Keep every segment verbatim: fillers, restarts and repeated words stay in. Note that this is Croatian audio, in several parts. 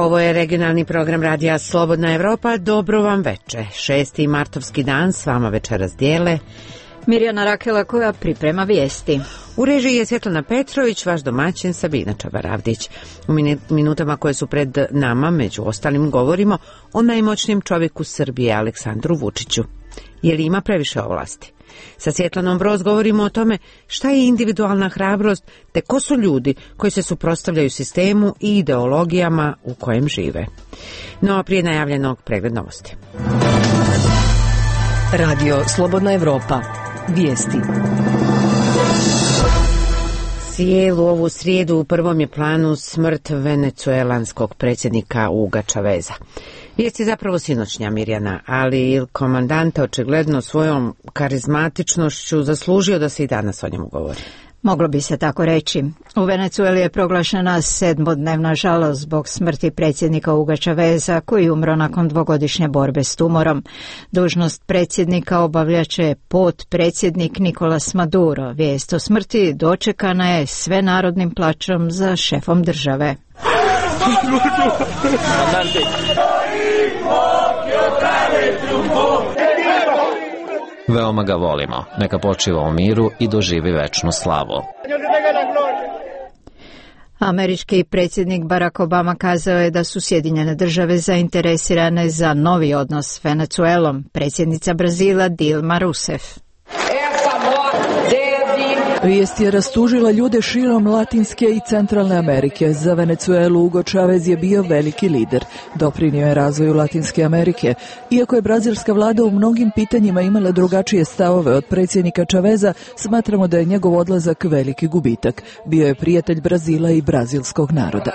Ovo je regionalni program radija Slobodna Evropa. Dobro vam veče. Šesti martovski dan s vama večeras dijele Mirjana Rakela koja priprema vijesti. U režiji je Svjetlana Petrović, vaš domaćin Sabina Čabaravdić. U minutama koje su pred nama, među ostalim, govorimo o najmoćnijem čovjeku Srbije, Aleksandru Vučiću. Je li ima previše ovlasti? Sa Svjetlanom Broz govorimo o tome šta je individualna hrabrost, te ko su ljudi koji se suprotstavljaju sistemu i ideologijama u kojem žive. No, prije najavljenog pregled novosti. Radio Slobodna Evropa. Vijesti. Cijelu ovu srijedu u prvom je planu smrt venecuelanskog predsjednika Huga Chaveza. Vijest je zapravo sinoćnja, Mirjana, ali komandanta očigledno svojom karizmatičnošću zaslužio da se i danas o njemu govori. Moglo bi se tako reći. U Venecueli je proglašena sedmodnevna žalost zbog smrti predsjednika Huga Chaveza, koji umro nakon dvogodišnje borbe s tumorom. Dužnost predsjednika obavljaće potpredsjednik Nicolas Maduro. Vijest o smrti dočekana je svenarodnim plačom za šefom države. Veoma ga volimo, neka počiva u miru i doživi večnu slavu. Američki predsjednik Barack Obama kazao je da su Sjedinjene države zainteresirane za novi odnos s Venecuelom. Predsjednica Brazila Dilma Rousseff. Vijest je rastužila ljude širom Latinske i Centralne Amerike. Za Venecuelu Hugo Chavez je bio veliki lider. Doprinio je razvoju Latinske Amerike. Iako je brazilska vlada u mnogim pitanjima imala drugačije stavove od predsjednika Chaveza, smatramo da je njegov odlazak veliki gubitak. Bio je prijatelj Brazila i brazilskog naroda.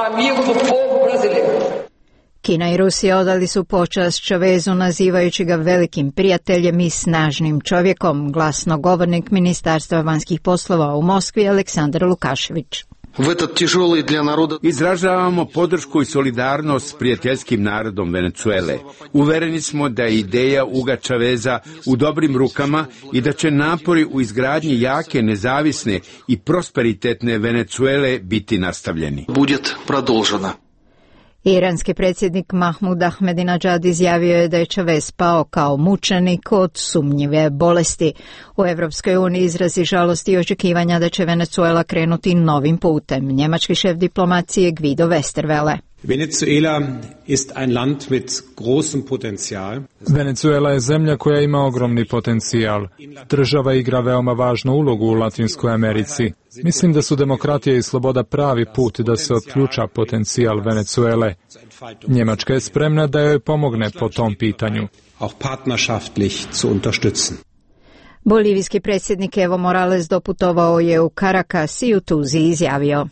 Kina i Rusija odali su počast Chavezu nazivajući ga velikim prijateljem i snažnim čovjekom, glasnogovornik Ministarstva vanjskih poslova u Moskvi Aleksandar Lukašević. Izražavamo podršku i solidarnost s prijateljskim narodom Venecuele. Uvereni smo da je ideja Huga Chaveza u dobrim rukama i da će napori u izgradnji jake, nezavisne i prosperitetne Venecuele biti nastavljeni. Будет продолжено. Iranski predsjednik Mahmud Ahmadinejad izjavio je da je Chavez pao kao mučenik od sumnjive bolesti. U Evropskoj uniji izrazi žalosti i očekivanja da će Venezuela krenuti novim putem. Njemački šef diplomacije Guido Westerwelle. Venezuela ist ein Land mit großem Potenzial. Venezuela je zemlja koja ima ogromni potencijal. Država igra veoma važnu ulogu u Latinskoj Americi. Mislim da su demokratija i sloboda pravi put da se otključa potencijal Venezuele. Njemačka je spremna da joj pomogne po tom pitanju. Auch partnerschaftlich zu unterstützen. Bolivijski predsjednik Evo Morales doputovao je u Caracas i u Tuzi izjavio.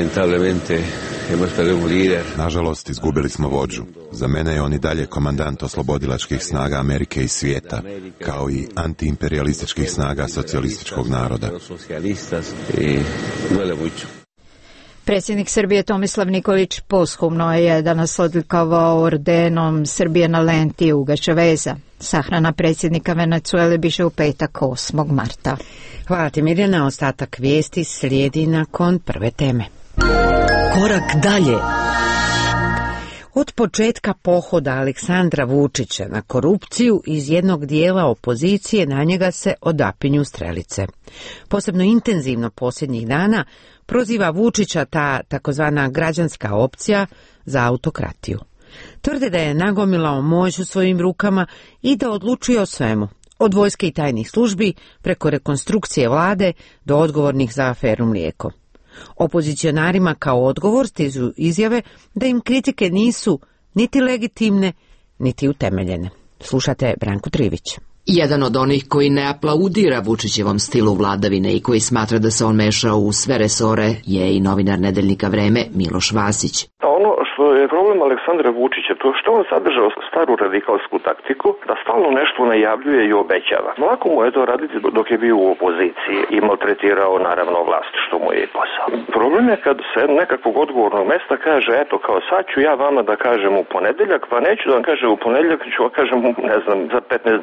Nažalost, izgubili smo vođu. Za mene je on i dalje komandant oslobodilačkih snaga Amerike i svijeta, kao i antiimperialističkih snaga socijalističkog naroda. Predsjednik Srbije Tomislav Nikolić posthumno je danas odlikovao ordenom Srbije na lenti Huga Chaveza. Sahrana predsjednika Venecuele biše u petak osmog marta. Hvala ti, Mirjana. Ostatak vijesti slijedi nakon prve teme. Korak dalje. Od početka pohoda Aleksandra Vučića na korupciju iz jednog dijela opozicije na njega se odapinju strelice. Posebno intenzivno posljednjih dana proziva Vučića ta takozvana građanska opcija za autokratiju. Tvrde da je nagomilao moć u svojim rukama i da odlučuje o svemu, od vojske i tajnih službi preko rekonstrukcije vlade do odgovornih za aferu Mlijeko. Opozicionarima kao odgovor stižu izjave da im kritike nisu niti legitimne, niti utemeljene. Slušate Branku Trivić. Jedan od onih koji ne aplaudira Vučićevom stilu vladavine i koji smatra da se on mešao u sve resore je i novinar nedeljnika Vreme Miloš Vasić. Ono što je problem Aleksandra Vučića, to što on sadržao staru radikalsku taktiku, da stalno nešto najavljuje i obećava. Lako mu je to raditi dok je bio u opoziciji i maltretirao naravno vlast, što mu je i posao. Problem je kad se nekakvog odgovornog mesta kaže, eto kao sad ću ja vama da kažem u ponedeljak, pa neću da vam kažem u ponedeljak, ću vam kažem, ne znam, za petnaest dana.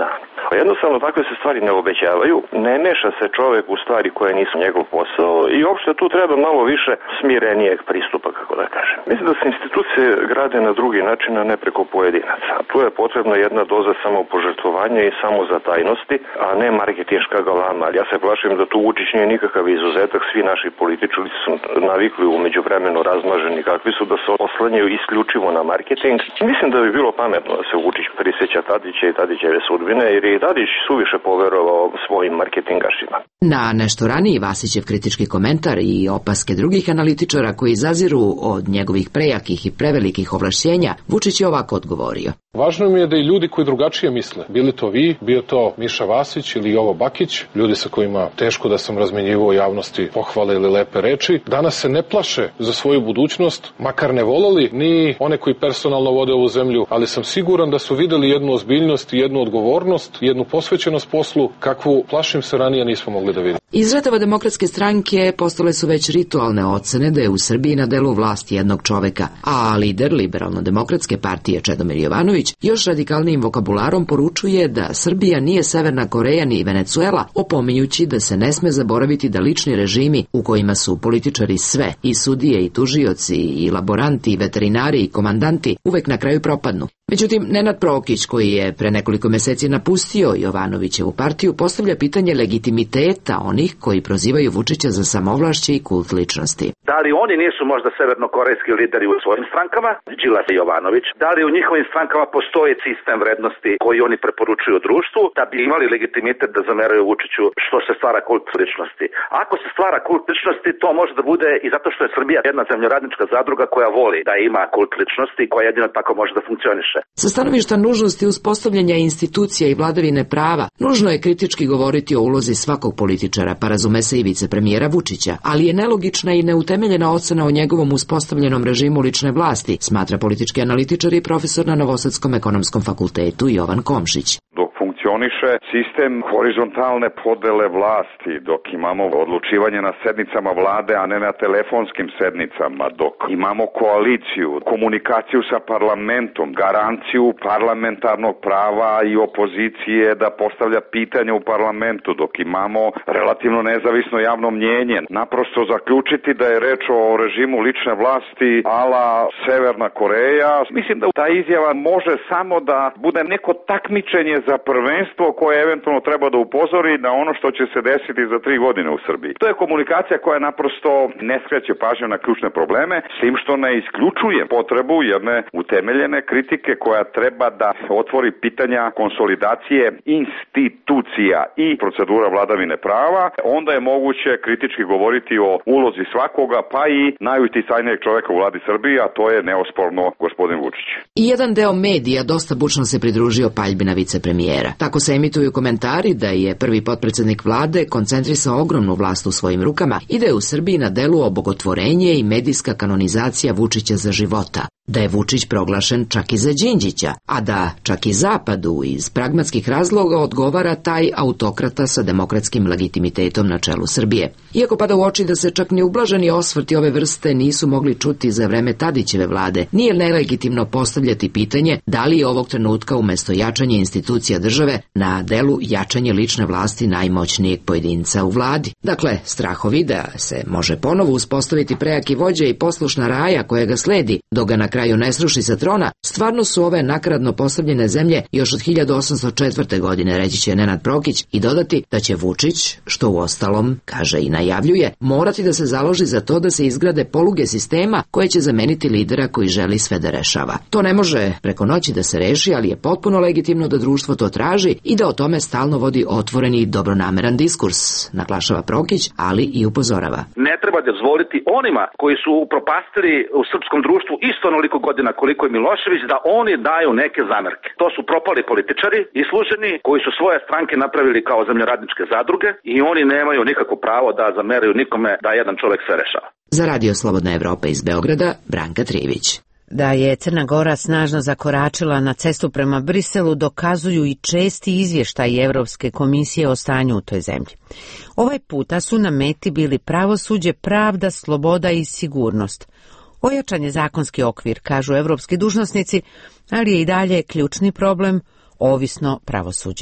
Pa jednostavno takve se stvari ne obećavaju, ne meša se čovek u stvari koje nisu njegov posao i uopšte tu treba malo više smirenijeg pristupa, kako da kažem. Mislim da se institucije grade na drugi način, a ne preko pojedinaca. Tu je potrebna jedna doza samopožrtvovanja i samozatajnosti, a ne marketinška galama. Ja se plašim da tu Vučić nije nikakav izuzetak, svi naši političari su navikli u međuvremenu razmaženi kakvi su da se oslanjaju isključivo na marketing. Mislim da bi bilo pametno da se Vučić prisjeća Tadića i Tadićeve sudbine, jer je Tadić suviše poverovao svojim marketingašima. Na nešto raniji Vasićev kritički komentar i opaske drugih analitičara koji zaziru od njegovih prejakih i prevelikih ovlašćenja, Vučić je ovako odgovorio. Važno mi je da i ljudi koji drugačije misle, bili to vi, bio to Miša Vasić ili Jovo Bakić, ljudi sa kojima teško da sam razmenjivao javnosti pohvale ili lepe reči, danas se ne plaše za svoju budućnost, makar ne voleli ni one koji personalno vode ovu zemlju, ali sam siguran da su videli jednu ozbiljnost i jednu odgovornost, jednu posvećenost poslu, kakvu, plašim se, ranije nismo mogli da vidimo. Iz redova Demokratske stranke postale su već ritualne ocene da je u Srbiji na delu vlast jednog čoveka, a lider Liberalno-demokratske partije Čedomir Jovanović još radikalnijim vokabularom poručuje da Srbija nije Severna Koreja ni Venecuela, opominjući da se ne sme zaboraviti da lični režimi u kojima su političari sve, i sudije i tužioci i laboranti i veterinari i komandanti, uvek na kraju propadnu. Međutim, Nenad Prokić, koji je pre nekoliko meseci napustio Jovanovićevu partiju, postavlja pitanje legitimiteta onih koji prozivaju Vučića za samovlašće i kult ličnosti. Da li oni nisu možda severnokorejski lideri u svojim strankama, Đilas i Jovanović? Da li u njihovim strankama postoji sistem vrednosti koji oni preporučuju društvu da bi imali legitimitet da zameraju Vučiću što se stvara kult ličnosti? Ako se stvara kult ličnosti, to može da bude i zato što je Srbija jedna zemljoradnička zadruga koja voli da ima kult ličnosti i koja jedino tako može da funkcioniše. Sa stanovišta nužnosti uspostavljanja institucija i vladavine prava, nužno je kritički govoriti o ulozi svakog političara, pa razume se i vicepremijera Vučića, ali je nelogična i neutemeljena ocena o njegovom uspostavljenom režimu lične vlasti, smatra politički analitičar i profesor na Novosadskom ekonomskom fakultetu Jovan Komšić. Dok funkcioniše sistem horizontalne podele vlasti, dok imamo odlučivanje na sednicama vlade, a ne na telefonskim sednicama, dok imamo koaliciju, komunikaciju sa parlamentom, garanciju parlamentarnog prava i opozicije da postavlja pitanja u parlamentu, dok imamo relativno nezavisno javno mnjenje, naprosto zaključiti da je reč o režimu lične vlasti ala Severna Koreja, mislim da ta izjava može samo da bude neko takmičenje za prvenstvo koje eventualno treba da upozori na ono što će se desiti za tri godine u Srbiji. To je komunikacija koja naprosto ne skreće pažnju na ključne probleme, s tim što ne isključuje potrebu jedne utemeljene kritike koja treba da otvori pitanja konsolidacije institucija i procedura vladavine prava. Onda je moguće kritički govoriti o ulozi svakoga, pa i najuticajnijeg čoveka u vladi Srbije, a to je neosporno gospodin Vučić. I jedan deo medija dosta bučno se pridružio paljbina vicepremijera. Tako se emituju komentari da je prvi potpredsednik vlade koncentrisao ogromnu vlast u svojim rukama i da je u Srbiji na delu obogotvorenje i medijska kanonizacija Vučića za života. Da je Vučić proglašen čak i za Đinđića, a da čak i Zapadu iz pragmatskih razloga odgovara taj autokrata sa demokratskim legitimitetom na čelu Srbije. Iako pada u oči da se čak ni ublaženi osvrti ove vrste nisu mogli čuti za vreme Tadićeve vlade, nije nelegitimno postavljati pitanje da li je ovog trenutka umesto jačanja institucija države na delu jačanje lične vlasti najmoćnijeg pojedinca u vladi. Dakle, strahovi da se može ponovo uspostaviti prejaki vođa i poslušna raja koja ga sledi, dok ga na kraju ne sruši sa trona, stvarno su ove nakaradno postavljene zemlje još od hiljadu osamsto četvrte. godine, reći će Nenad Prokić, i dodati da će Vučić, što u ostalom, kaže i najavljuje, morati da se založi za to da se izgrade poluge sistema koje će zameniti lidera koji želi sve da rešava. To ne može preko noći da se reši, ali je potpuno legitimno da društvo to traži i da o tome stalno vodi otvoreni i dobronameran diskurs, naglašava Prokić, ali i upozorava. Ne treba dozvoliti onima koji su upropastili u srpskom društvu isto onoliko godina koliko je Milošević, da oni daju neke zamerke. To su propali političari, isluženi, koji su svoje stranke napravili kao zemljoradničke zadruge i oni nemaju nikakvo pravo da zameraju nikome da jedan čovek sve rešava. Za Radio Slobodna Evropa iz Beograda, Branka Trivić. Da je Crna Gora snažno zakoračila na cestu prema Briselu dokazuju i česti izvještaji Evropske komisije o stanju u toj zemlji. Ovaj puta su na meti bili pravosuđe, pravda, sloboda i sigurnost. Ojačan je zakonski okvir, kažu evropski dužnosnici, ali je i dalje ključni problem ovisno pravosuđe.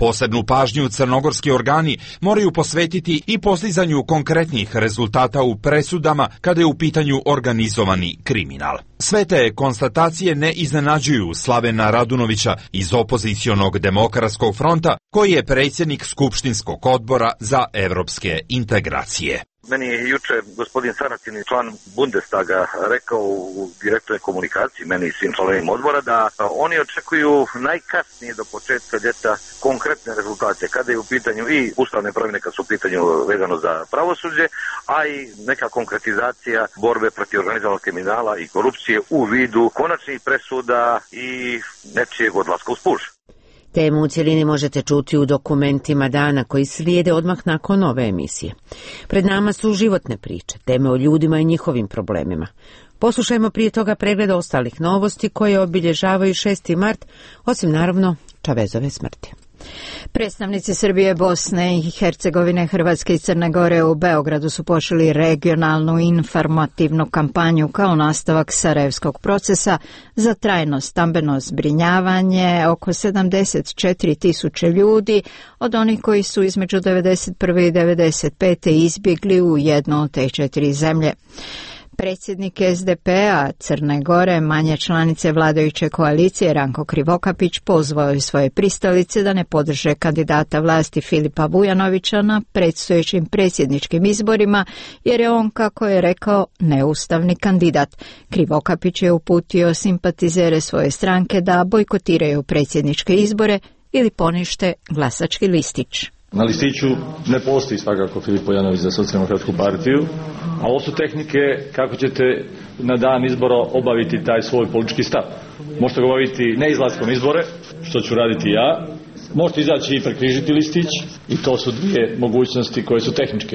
Posebnu pažnju crnogorski organi moraju posvetiti i postizanju konkretnih rezultata u presudama kada je u pitanju organizovani kriminal. Sve te konstatacije ne iznenađuju Slavena Radunovića iz opozicionog demokratskog fronta, koji je predsjednik Skupštinskog odbora za evropske integracije. Meni je juče gospodin Saracin, član Bundestaga, rekao u direktnoj komunikaciji meni i svim članovima odbora da oni očekuju najkasnije do početka ljeta konkretne rezultate kada je u pitanju i ustavne promjene kad su u pitanju vezano za pravosuđe, a i neka konkretizacija borbe protiv organizovanog kriminala i korupcije u vidu konačnih presuda i nečijeg odlaska uz puš. Temu u cjelini možete čuti u dokumentima dana koji slijede odmah nakon ove emisije. Pred nama su životne priče, teme o ljudima i njihovim problemima. Poslušajmo prije toga pregled ostalih novosti koje obilježavaju šesti mart, osim naravno Čavezove smrti. Predstavnici Srbije, Bosne i Hercegovine, Hrvatske i Crne Gore u Beogradu su počeli regionalnu informativnu kampanju kao nastavak Sarajevskog procesa za trajno stambeno zbrinjavanje oko sedamdeset četiri tisuće ljudi od onih koji su između devedeset prve i devedeset pete izbjegli u jednu od te četiri zemlje. Predsjednik S D P-a Crne Gore, manje članice vladajuće koalicije, Ranko Krivokapić, pozvao je svoje pristalice da ne podrže kandidata vlasti Filipa Vujanovića na predstojećim predsjedničkim izborima, jer je on, kako je rekao, neustavni kandidat. Krivokapić je uputio simpatizere svoje stranke da bojkotiraju predsjedničke izbore ili ponište glasački listić. Na listiću ne postoji svakako Filip Vujanović za Socijaldemokratsku partiju, a ovo su tehnike kako ćete na dan izbora obaviti taj svoj politički stav. Možete ga obaviti ne izlaskom izbore, što ću raditi ja, možete izaći i prekrižiti listić i to su dvije mogućnosti koje su tehničke.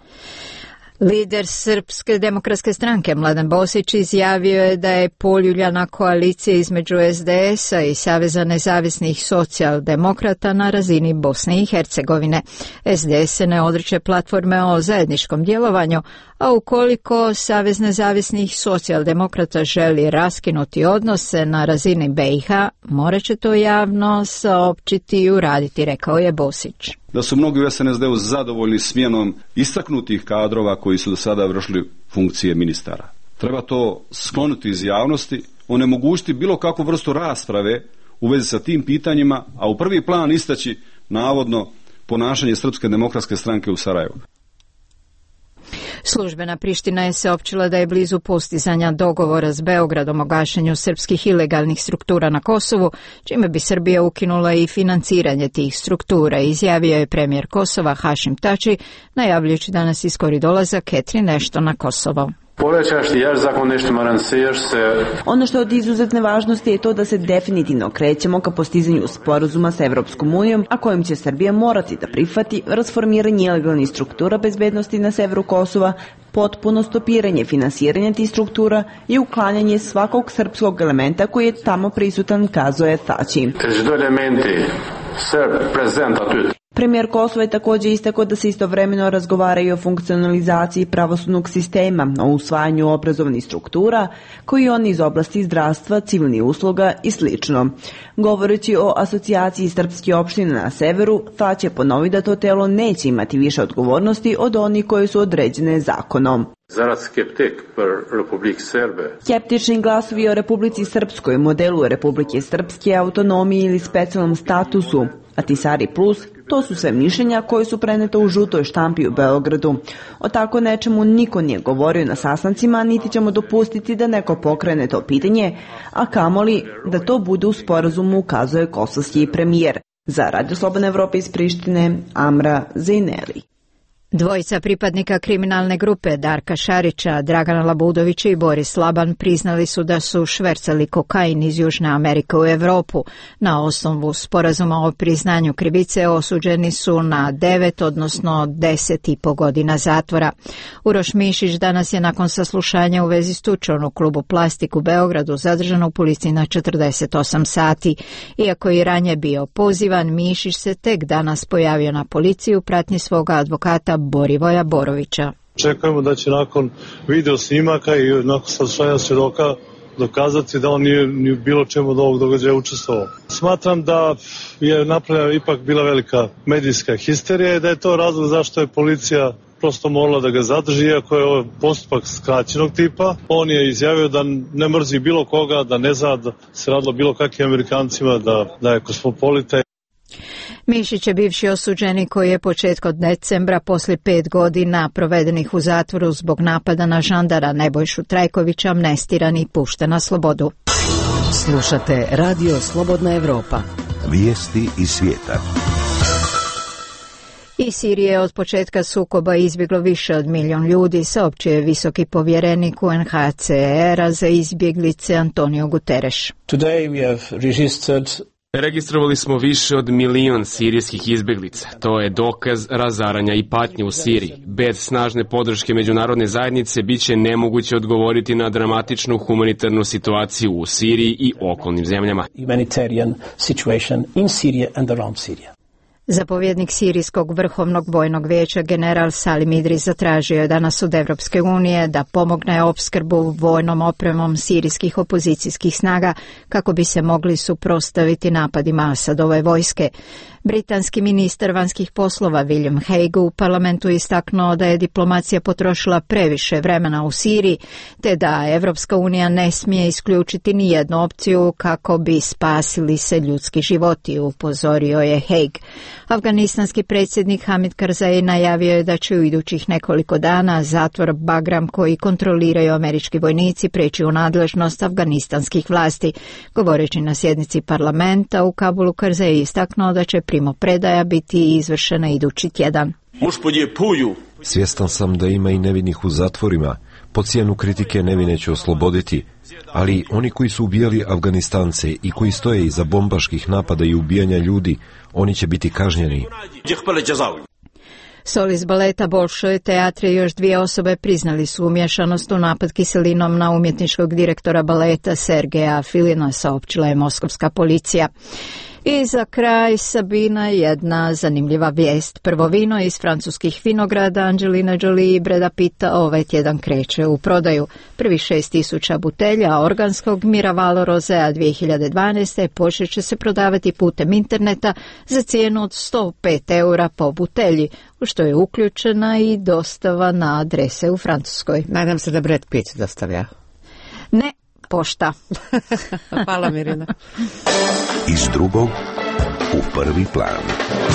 Lider Srpske demokratske stranke Mladen Bosić izjavio je da je poljuljana koalicija između S D S-a i Saveza nezavisnih socijaldemokrata na razini Bosne i Hercegovine. S D S se ne odriče platforme o zajedničkom djelovanju, a ukoliko Savez nezavisnih socijaldemokrata želi raskinuti odnose na razini B i H, morat će to javno saopćiti i uraditi, rekao je Bosić. Da su mnogi u S N S D-u zadovoljni smjenom istaknutih kadrova koji su do sada vršili funkcije ministara. Treba to skloniti iz javnosti, onemogućiti bilo kakvu vrstu rasprave u vezi sa tim pitanjima, a u prvi plan istaći navodno ponašanje Srpske demokratske stranke u Sarajevu. Službena Priština je saopćila da je blizu postizanja dogovora s Beogradom o gašenju srpskih ilegalnih struktura na Kosovu, čime bi Srbija ukinula i financiranje tih struktura, izjavio je premijer Kosova Hašim Tači, najavljujući danas iskori dolazak Catherine Ashton na Kosovo. Ono što je od izuzetne važnosti je to da se definitivno krećemo ka postizanju sporazuma sa Evropskom unijom, a kojim će Srbija morati da prihvati rasformiranje ilegalnih struktura bezbednosti na severu Kosova, potpuno stopiranje finansiranja tih struktura i uklanjanje svakog srpskog elementa koji je tamo prisutan, kazao je Tači. Premijer Kosova je također istakao da se istovremeno razgovara i o funkcionalizaciji pravosudnog sistema, o usvajanju obrazovnih struktura, koji oni iz oblasti zdravstva, civilnih usluga i sl. Govoreći o asocijaciji srpskih opština na severu, Tać je ponovio da to telo neće imati više odgovornosti od onih koje su određene zakonom. Skeptični glasovi o Republici Srpskoj, modelu Republike Srpske, autonomiji ili specijalnom statusu, Atisari Plus, to su sve mišljenja koje su prenete u žutoj štampi u Beogradu. O tako nečemu niko nije govorio na sastancima, niti ćemo dopustiti da neko pokrene to pitanje, a kamoli da to bude u sporazumu, ukazuje kosovski premijer. Za Radio Slobodna Evropa iz Prištine, Amra Zejneli. Dvojica pripadnika kriminalne grupe Darka Šarića, Dragana Labudovića i Boris Laban priznali su da su švercali kokain iz Južne Amerike u Europu. Na osnovu sporazuma o priznanju krivice osuđeni su na devet, odnosno deset i po godina zatvora. Uroš Mišić danas je nakon saslušanja u vezi s tučom u klubu Plastik u Beogradu zadržan u policiji na četrdeset osam sati. Iako je ranije bio pozivan, Mišić se tek danas pojavio na policiji u pratnji svoga advokata Borivoja Borovića. Čekujemo da će nakon video snimaka i nakon saslušanja svjedoka dokazati da on nije ni u bilo čemu od ovog događaja učestvovao. Smatram da je napravljena ipak bila velika medijska histerija i da je to razlog zašto je policija prosto morala da ga zadrži, iako je ovaj postupak skraćenog tipa. On je izjavio da ne mrzi bilo koga, da ne zna da se radilo bilo kakvim Amerikancima, da, da je kosmopolita. Mišić je bivši osuđenik koji je početkom decembra poslije pet godina provedenih u zatvoru zbog napada na žandara Nebojšu Trajkovića amnestiran i pušten na slobodu. Slušate Radio Slobodna Evropa. Vijesti iz svijeta. Iz Sirije od početka sukoba izbjeglo više od milijun ljudi, saopćio je visoki povjerenik U N H C R-a za izbjeglice Antonio Guterres. Today we have registered Registrovali smo više od milion sirijskih izbjeglica. To je dokaz razaranja i patnje u Siriji. Bez snažne podrške međunarodne zajednice bit će nemoguće odgovoriti na dramatičnu humanitarnu situaciju u Siriji i okolnim zemljama. Humanitarian situation in Syria and around Syria. Zapovjednik Sirijskog vrhovnog vojnog vijeća general Salim Idris zatražio je danas od Evropske unije da pomogne opskrbu vojnom opremom sirijskih opozicijskih snaga kako bi se mogli suprotstaviti napadima Asadove vojske. Britanski ministar vanjskih poslova William Hague u parlamentu istaknuo da je diplomacija potrošila previše vremena u Siriji, te da Evropska unija ne smije isključiti ni jednu opciju kako bi spasili se ljudski životi, upozorio je Hague. Afganistanski predsjednik Hamid Karzai najavio je da će u idućih nekoliko dana zatvor Bagram koji kontroliraju američki vojnici preći u nadležnost afganistanskih vlasti. Govoreći na sjednici parlamenta u Kabulu, Karzai istaknuo da će primopredaja biti izvršena idući tjedan. Svjestan sam da ima i nevinih u zatvorima. Po cijenu kritike nevine će osloboditi, ali oni koji su ubijali Afganistance i koji stoje iza bombaških napada i ubijanja ljudi, oni će biti kažnjeni. Solist baleta Bolšoj teatri i još dvije osobe priznali su umješanost u napad kiselinom na umjetničkog direktora baleta Sergeja Filina, saopćila je moskovska policija. I za kraj, Sabina, jedna zanimljiva vijest. Prvo vino iz francuskih vinograda Angelina Jolie i Breda Pitta ovaj tjedan kreće u prodaju. Prvi šest tisuća butelja organskog Miraval Rosea dvije hiljade dvanaeste počet će se prodavati putem interneta za cijenu od sto pet eura po butelji, u što je uključena i dostava na adrese u Francuskoj. Nadam se da Brad Pitt dostavlja. Ne, pošta. Hvala, Mirjana. Iz drugog u prvi plan.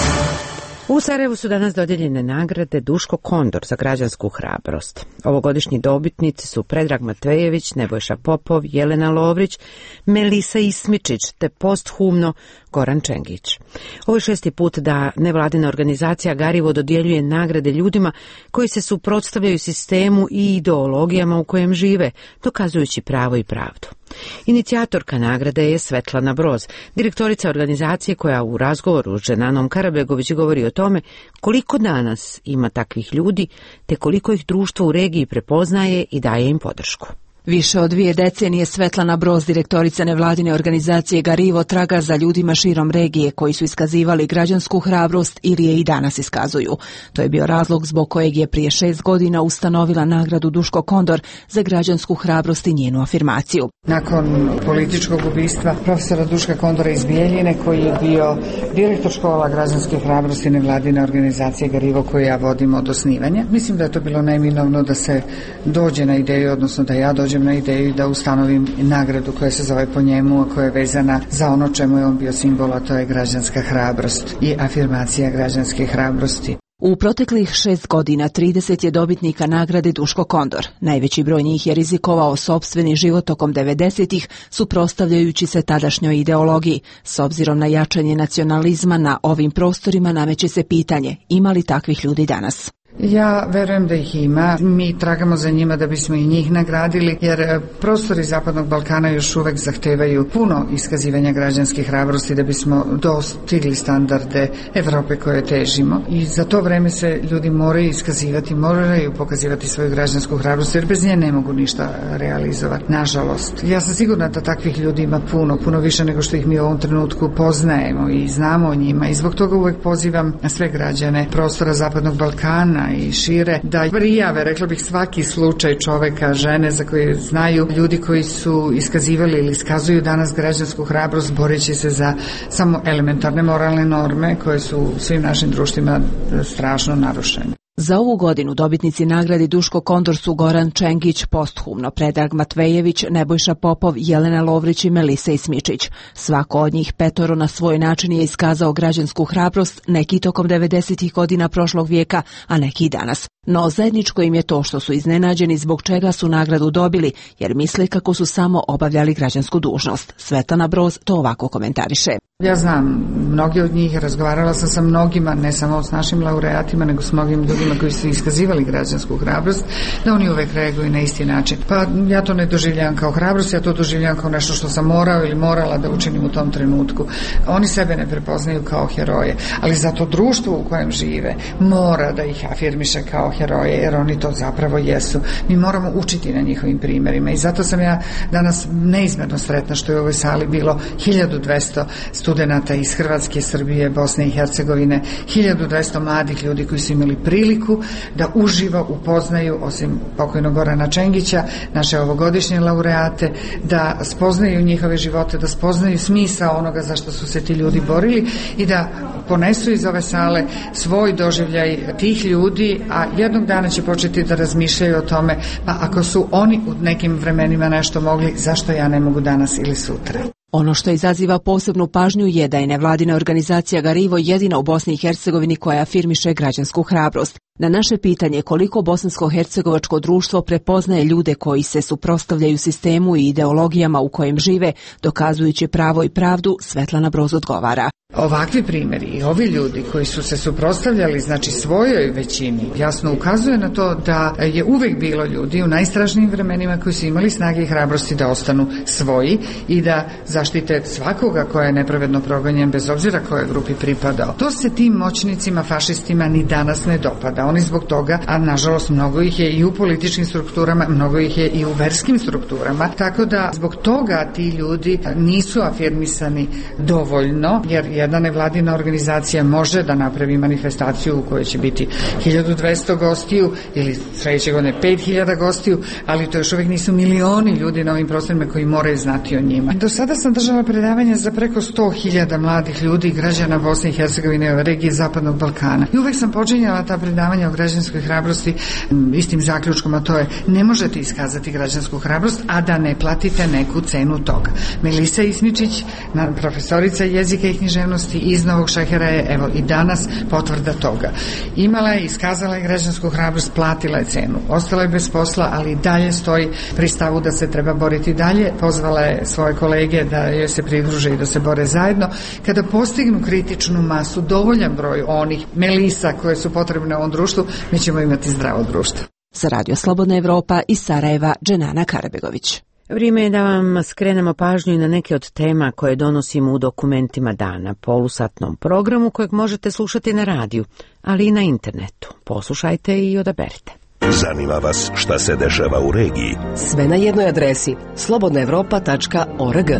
U Sarajevu su danas dodijeljene nagrade Duško Kondor za građansku hrabrost. Ovogodišnji dobitnici su Predrag Matvejević, Nebojša Popov, Jelena Lovrić, Melisa Ismičić te posthumno Goran Čengić. Ovo je šesti put da nevladina organizacija Garivo dodjeljuje nagrade ljudima koji se suprotstavljaju sistemu i ideologijama u kojem žive, dokazujući pravo i pravdu. Inicijatorka nagrade je Svetlana Broz, direktorica organizacije koja u razgovoru s Ženanom Karabegović govori o tome koliko danas ima takvih ljudi, te koliko ih društvo u regiji prepoznaje i daje im podršku. Više od dvije decenije Svetlana Broz, direktorica nevladine organizacije Garivo, traga za ljudima širom regije koji su iskazivali građansku hrabrost ili je i danas iskazuju. To je bio razlog zbog kojeg je prije šest godina ustanovila nagradu Duško Kondor za građansku hrabrost i njenu afirmaciju. Nakon političkog ubistva profesora Duška Kondora iz Bijeljine, koji je bio direktor škola građanske hrabrosti nevladine organizacije Garivo koju ja vodim od osnivanja, mislim da je to bilo neminovno da se dođe na ideju, odnosno da ja dođem na ideju da ustanovim nagradu koja se zove po njemu, a koja je vezana za ono čemu je on bio simbol, a to je građanska hrabrost i afirmacija građanske hrabrosti. U proteklih šest godina trideset je dobitnika nagrade Duško Kondor. Najveći broj njih je rizikovao sopstveni život tokom devedesetih, suprotstavljajući se tadašnjoj ideologiji. S obzirom na jačanje nacionalizma na ovim prostorima nameće se pitanje, ima li takvih ljudi danas? Ja verujem da ih ima. Mi tragamo za njima da bismo i njih nagradili, jer prostori Zapadnog Balkana još uvek zahtevaju puno iskazivanja građanske hrabrosti da bismo dostigli standarde Evrope koje težimo. I za to vreme se ljudi moraju iskazivati, moraju pokazivati svoju građansku hrabrost, jer bez nje ne mogu ništa realizovati. Nažalost. Ja sam sigurna da takvih ljudi ima puno, puno više nego što ih mi u ovom trenutku poznajemo i znamo o njima. I zbog toga uvek pozivam sve građane prostora Zapadnog Balkana Balkana i šire, da prijave, rekla bih, svaki slučaj čoveka, žene za koje znaju, ljudi koji su iskazivali ili iskazuju danas građansku hrabrost boreći se za samo elementarne moralne norme koje su u svim našim društvima strašno narušene. Za ovu godinu dobitnici nagradi Duško Kondor su Goran Čengić, posthumno Predrag Matvejević, Nebojša Popov, Jelena Lovrić i Melisa Ismičić. Svako od njih petoro na svoj način je iskazao građansku hrabrost, neki tokom devedesetih godina prošlog vijeka, a neki i danas. No zajedničko im je to što su iznenađeni zbog čega su nagradu dobili, jer misle kako su samo obavljali građansku dužnost. Svetlana Broz to ovako komentariše. Ja znam mnogi od njih, razgovarala sam sa mnogima, ne samo s našim laureatima, nego s mnogim ljudima koji su iskazivali građansku hrabrost, da oni uvek reaguju na isti način. Pa ja to ne doživljavam kao hrabrost, ja to doživljavam kao nešto što sam morao ili morala da učinim u tom trenutku. Oni sebe ne prepoznaju kao heroje, ali zato društvo u kojem žive mora da ih afirmiše kao heroje, jer oni to zapravo jesu. Mi moramo učiti na njihovim primjerima i zato sam ja danas neizmjerno sretna što je u ovoj sali bilo hiljadu dvesta studenata iz Hrvatske, Srbije, Bosne i Hercegovine, hiljadu dvesta mladih ljudi koji su imali priliku da uživo upoznaju, osim pokojnog Gorana Čengića, naše ovogodišnje laureate, da spoznaju njihove živote, da spoznaju smisao onoga za što su se ti ljudi borili i da ponesu iz ove sale svoj doživljaj tih ljudi, a jednog dana će početi da razmišljaju o tome, pa ako su oni u nekim vremenima nešto mogli, zašto ja ne mogu danas ili sutra? Ono što izaziva posebnu pažnju je da je nevladina organizacija Garivo jedina u Bosni i Hercegovini koja afirmiše građansku hrabrost. Na naše pitanje koliko bosansko-hercegovačko društvo prepoznaje ljude koji se suprotstavljaju sistemu i ideologijama u kojem žive, dokazujući pravo i pravdu, Svetlana Broz odgovara. Ovakvi primjeri i ovi ljudi koji su se suprotstavljali, znači svojoj većini, jasno ukazuje na to da je uvek bilo ljudi u najstrašnijim vremenima koji su imali snage i hrabrosti da ostanu svoji i da zaštite svakoga koja je nepravedno progonjen bez obzira kojoj grupi pripadao. To se tim moćnicima, fašistima ni danas ne dopada. Oni zbog toga, a nažalost mnogo ih je i u političkim strukturama, mnogo ih je i u verskim strukturama, tako da zbog toga ti ljudi nisu afirmisani dovoljno, jer jedna nevladina organizacija može da napravi manifestaciju u kojoj će biti hiljadu dvesta gostiju ili sledeće godine pet hiljada gostiju, ali to još uvijek nisu milioni ljudi na ovim prostorima koji moraju znati o njima. Do sada sam držala predavanja za preko sto hiljada mladih ljudi i građana Bosne i Hercegovine, regije Zapadnog Balkana. I uvek sam počinjala ta predavanja o građanskoj hrabrosti istim zaključkom, a to je ne možete iskazati građansku hrabrost, a da ne platite neku cenu toga. Melisa Ismičić, profesorica jezika i književnosti iz Novog Šehera, je evo i danas potvrda toga. Imala je, iskazala je građansku hrabrost, platila je cenu. Ostala je bez posla, ali dalje stoji pri stavu da se treba boriti dalje. Pozvala je svoje kolege da joj se pridruže i da se bore zajedno. Kada postignu kritičnu masu, dovoljan broj onih Melisa koje su potrebne u ovom društvu, mi ćemo imati zdravo društvo. Za Radio Slobodna Evropa iz Sarajeva, Dženana Karabegović. Vrijeme je da vam skrenemo pažnju i na neke od tema koje donosimo u dokumentima dana, polusatnom programu kojeg možete slušati na radiju, ali i na internetu. Poslušajte i odaberite. Zanima vas šta se dešava u regiji? Sve na jednoj adresi slobodna evropa tačka org.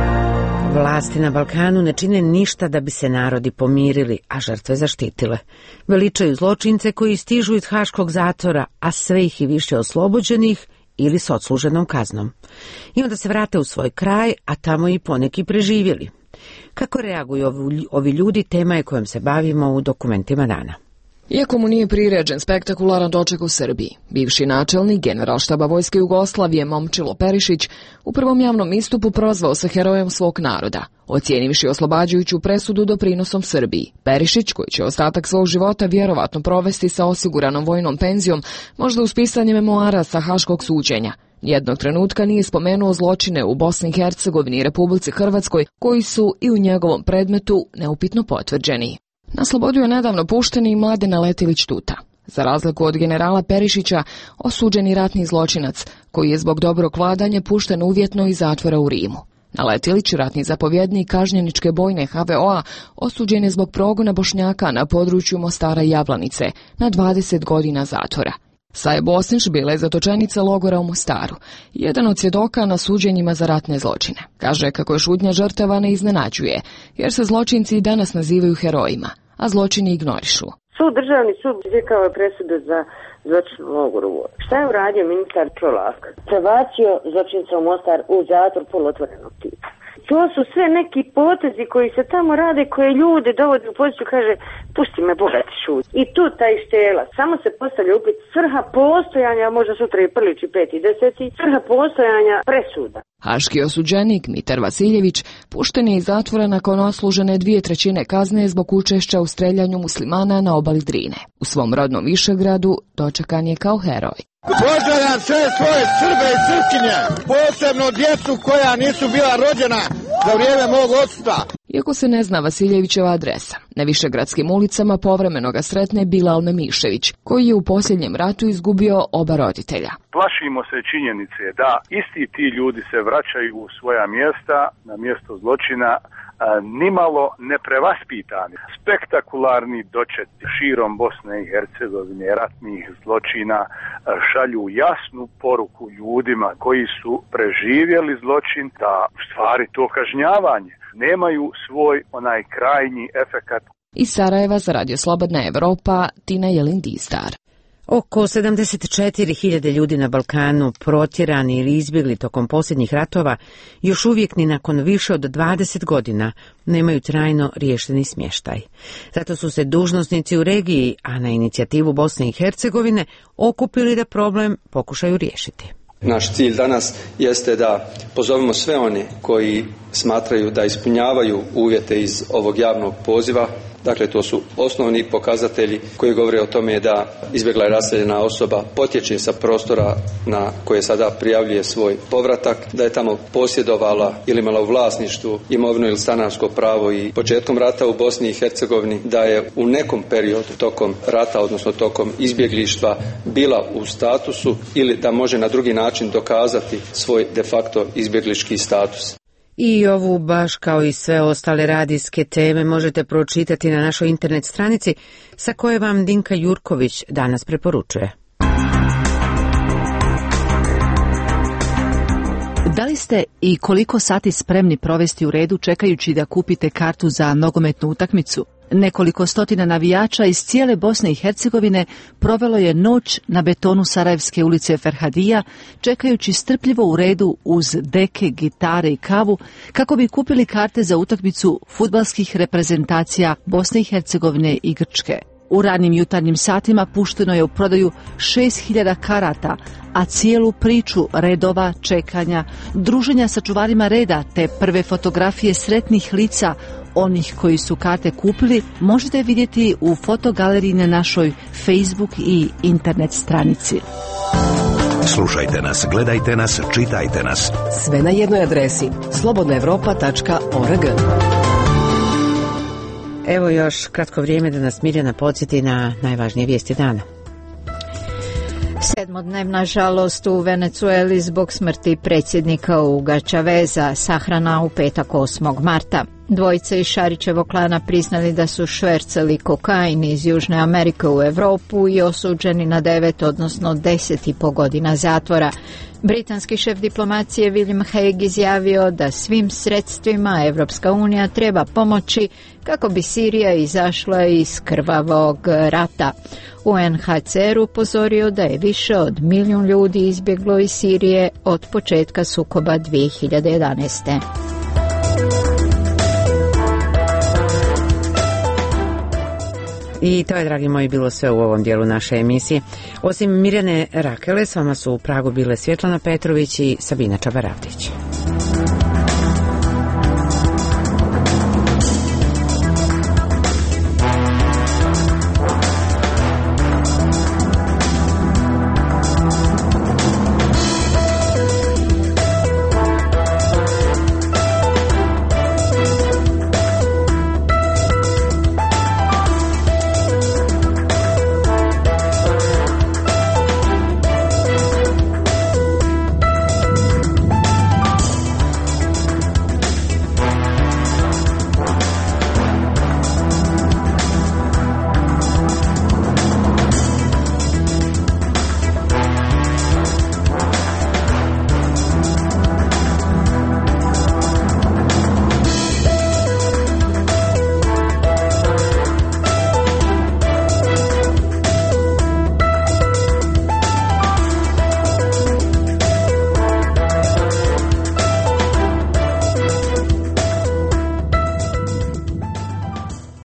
Vlasti na Balkanu ne čine ništa da bi se narodi pomirili, a žrtve zaštitile. Veličaju zločince koji stižu iz haškog zatvora, a sve ih i više oslobođenih ili s odsluženom kaznom. I onda se vrate u svoj kraj, a tamo i poneki preživjeli. Kako reaguju ovi ljudi, tema je kojom se bavimo u dokumentima dana. Iako mu nije priređen spektakularan doček u Srbiji, bivši načelnik generalštaba Vojske Jugoslavije Momčilo Perišić u prvom javnom istupu prozvao se herojem svog naroda, ocijenivši oslobađajuću presudu doprinosom Srbiji. Perišić, koji će ostatak svog života vjerovatno provesti sa osiguranom vojnom penzijom, možda uz pisanje memoara sa haškog suđenja, jednog trenutka nije spomenuo zločine u Bosni i Hercegovini i Republici Hrvatskoj, koji su i u njegovom predmetu neupitno potvrđeni. Na slobodu je nedavno pušten i Mladen Aletilić Tuta. Za razliku od generala Perišića, osuđeni ratni zločinac, koji je zbog dobrog vladanja pušten uvjetno iz zatvora u Rimu. Aletilić, ratni zapovjednik kažnjeničke bojne ha ve o a, osuđen je zbog progona Bošnjaka na području Mostara i Jablanice na dvadeset godina zatvora. Saje Bosnić bila je zatočenica logora u Mostaru, jedan od svjedoka na suđenjima za ratne zločine. Kaže kako je šutnja žrtava ne iznenađuje, jer se zločinci i danas nazivaju herojima, a zločini ignorišu. Sud, državni sud izrekao je presudu za zločin u logoru. Šta je uradio ministar Čolak? Prebacio zločinca u Mostar u zatvor polotvorenog tipa. To su sve neki potezi koji se tamo rade, koje ljude dovode u poziciju, kaže, pusti me Boga ti šut. I tu taj štela, samo se postavlja upit svrha postojanja, možda sutra i Prlić i peti i deseti, svrha postojanja presuda. Haški osuđenik Mitar Vasiljević pušten je iz zatvora nakon odslužene dvije trećine kazne zbog učešća u streljanju muslimana na obali Drine. U svom rodnom Višegradu dočekan je kao heroj. Pozdravljam sve svoje Srbe i Srpkinje, posebno djecu koja nisu bila rođena za vrijeme mog odsustva. Iako se ne zna Vasiljevićeva adresa, na Višegradskim ulicama povremeno ga sretne Bilal Memišević, koji je u posljednjem ratu izgubio oba roditelja. Plašimo se činjenice da isti ti ljudi se vraćaju u svoja mjesta, na mjesto zločina, nimalo neprevaspitani. Spektakularni dočeti širom Bosne i Hercegovine ratnih zločina šalju jasnu poruku ljudima koji su preživjeli zločin da u stvari to kažnjavanje nemaju svoj onaj krajnji efekat. Iz Sarajeva za Radio Slobodna Evropa, Tina Jelindistar. Oko sedamdeset četiri hiljade ljudi na Balkanu, protjerani ili izbjegli tokom posljednjih ratova, još uvijek ni nakon više od dvadeset godina nemaju trajno riješeni smještaj. Zato su se dužnosnici u regiji, a na inicijativu Bosne i Hercegovine, okupili da problem pokušaju riješiti. Naš cilj danas jeste da pozovemo sve one koji smatraju da ispunjavaju uvjete iz ovog javnog poziva. Dakle, to su osnovni pokazatelji koji govore o tome da izbjegla i raseljena osoba potječe sa prostora na koje sada prijavljuje svoj povratak, da je tamo posjedovala ili imala u vlasništvu imovinu ili stanarsko pravo i početkom rata u Bosni i Hercegovini, da je u nekom periodu tokom rata, odnosno tokom izbjeglištva, bila u statusu ili da može na drugi način dokazati svoj de facto izbjeglički status. I ovu, baš kao i sve ostale radijske teme, možete pročitati na našoj internet stranici, sa koje vam Dinka Jurković danas preporučuje. Da li ste i koliko sati spremni provesti u redu čekajući da kupite kartu za nogometnu utakmicu? Nekoliko stotina navijača iz cijele Bosne i Hercegovine provelo je noć na betonu Sarajevske ulice Ferhadija, čekajući strpljivo u redu uz deke, gitare i kavu, kako bi kupili karte za utakmicu fudbalskih reprezentacija Bosne i Hercegovine i Grčke. U ranim jutarnjim satima pušteno je u prodaju šest hiljada karata, a cijelu priču redova, čekanja, druženja sa čuvarima reda te prve fotografije sretnih lica onih koji su karte kupili možete vidjeti u fotogaleriji na našoj Facebook i internet stranici. Slušajte nas, gledajte nas, čitajte nas. Sve na jednoj adresi slobodna evropa tačka org. Evo još kratko vrijeme da nas Mirjana podsjeti na najvažnije vijesti dana. Sedmodnevna žalost u Venecueli zbog smrti predsjednika Huga Chaveza, sahrana u petak osmog marta. Dvojica iz Šarićevog klana priznali da su švercali kokain iz Južne Amerike u Europu i osuđeni na devet, odnosno deset i po godina zatvora. Britanski šef diplomacije William Hague izjavio da svim sredstvima Evropska unija treba pomoći kako bi Sirija izašla iz krvavog rata. U en ha ce er upozorio da je više od milijun ljudi izbjeglo iz Sirije od početka sukoba dvije hiljade jedanaeste. I to je, dragi moji, bilo sve u ovom dijelu naše emisije. Osim Mirjane Rakele, s vama su u Pragu bile Svjetlana Petrović i Sabina Čabaravdić.